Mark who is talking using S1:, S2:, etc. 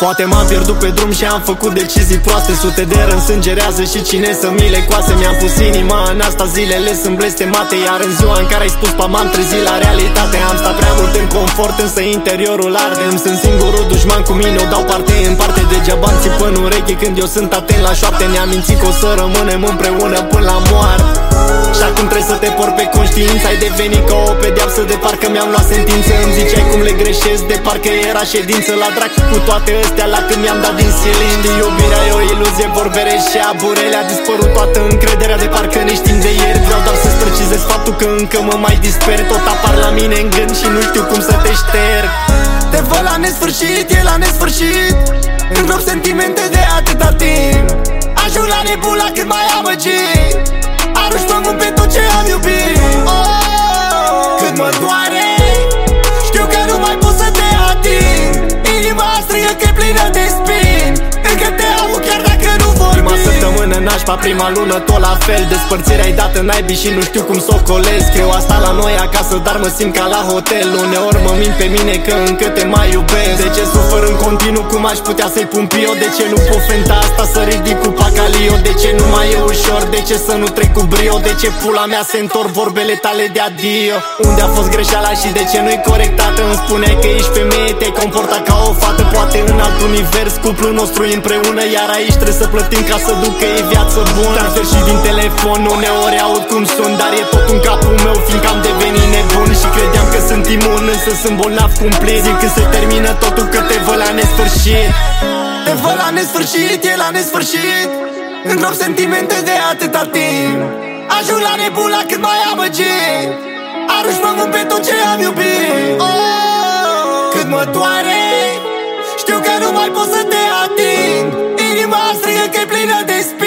S1: Poate m-am pierdut pe drum și am făcut decizii proaste. Sute de răni sângerează și cine să mi le coase. Mi-am pus inima în asta, zilele sunt blestemate. Iar în ziua în care ai spus pa m-am trezit la realitate. Am stat prea mult în confort, însă interiorul arde. Îmi sunt singurul dușman, cu mine o dau parte în parte. Degeaba îmi țipă în ureche când eu sunt atent la șoapte. Ne-am mințit că o să rămânem împreună până la moarte. Și acum trebuie să te por pe conștiință. Ai devenit ca o pedeapsă, de parcă mi-am luat sentință. Îmi ziceai cum le greșesc, de parcă era ședință. La dracu cu toate astea, la când mi-am dat din silin. Iubirea e o iluzie, vorbere și aburele. A dispărut toată încrederea, de parcă ne știm de ieri. Vreau doar să-ți precizez faptul că încă mă mai disper. Tot apar la mine în gând și nu știu cum să te șterg. Te văd la nesfârșit, e la nesfârșit. Îngrop sentimente de atâta timp. Ajung la nebula cât mai amăgit. Arunci pământ pe tot ce am iubit. Cât mă doare, știu că nu mai pot să te ating. Inima strigă că e plină de spin. Încă te aud chiar dacă nu vorbi. Prima săptămână nașpa, prima lună tot la fel. Despărțirea-i dată naibii și nu știu cum s-o colesc. Eu asta la noi acasă, dar mă simt ca la hotel. Uneori mă mint pe mine că încă te mai iubesc. De ce sufăr în continuu, cum aș putea să-i pun pio? De ce nu pot fenta asta să ridic cu pacalio? De ce nu mai e ușor, de ce să nu trec cu brio? De ce pula mea se întorc vorbele tale de adio? Unde a fost greșeala și de ce nu-i corectată? Îmi spuneai că ești femeie, te-ai comportat ca o fată. Poate în alt univers, cuplul nostru e împreună. Iar aici trebuie să plătim ca să ducă e viață bună. Transfer și din telefon, uneori aud cum sun. Dar e tot în capul meu, fiindcă am devenit nebun. Și credeam că sunt imun, însă sunt bolnav cumplit. Zic când se termină totul că te văd la nesfârșit. Te văd la nesfârșit, e la nesfârșit. Îngrop sentimente de atâta timp. Ajung la nebula cât mai amăgit. Arunci pământ pe tot ce am iubit. Cât mă doare, știu că nu mai pot să te ating. Inima strigă că e plină de spin.